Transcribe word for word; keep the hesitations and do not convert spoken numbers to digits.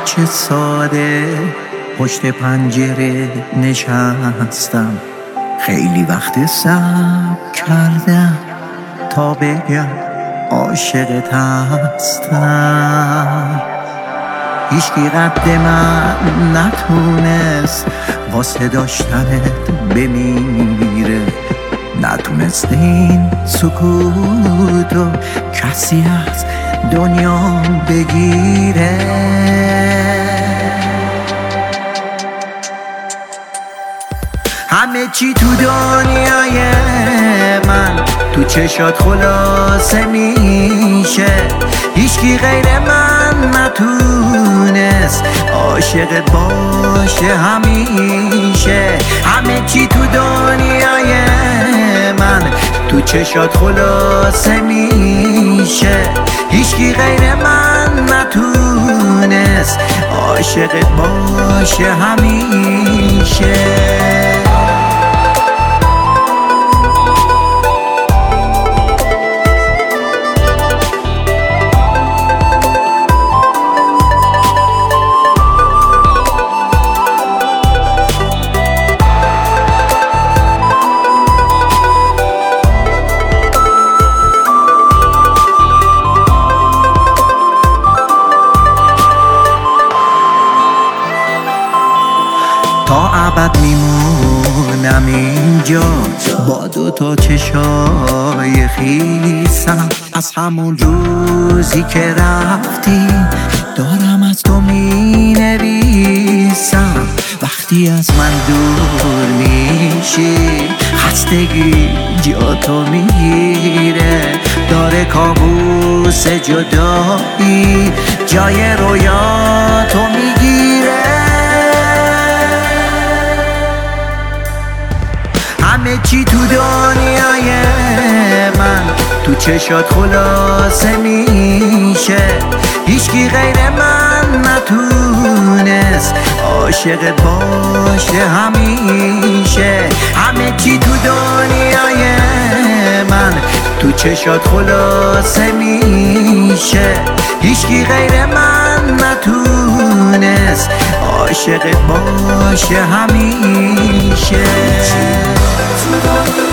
بچه ساده پشت پنجره نشستم، خیلی وقت صبر کردم تا بگم عاشقت هستم. هیچکی قد من نتونست واسه داشتنت بمیره، نتونست این سکوتو کسی از دنیا بگیره. همه چی تو دنیای من تو چشات خلاصه میشه، هیچکی غیر من نتونست عاشقت باشه همیشه. همه چی تو دنیای من تو چشات خلاصه میشه، هیچکی غیر من نتونست عاشقت باشه همیشه. تا ابد میمونم اینجا با دو تا چشای خیسم، از همون روزی که رفتی دارم از تو می نویسم. وقتی از من دور میشی خستگی جا تو میگیره، داره کابوس جدایی جای رویاتو میگیره. همه چی تو دنیای من تو چشات خلاصه میشه، هیچکی غیر من نتونست عاشقت باشه همیشه. همه چی تو دنیای من تو چشات خلاصه میشه، هیچکی غیر من نتونست عاشقت باشه همیشه.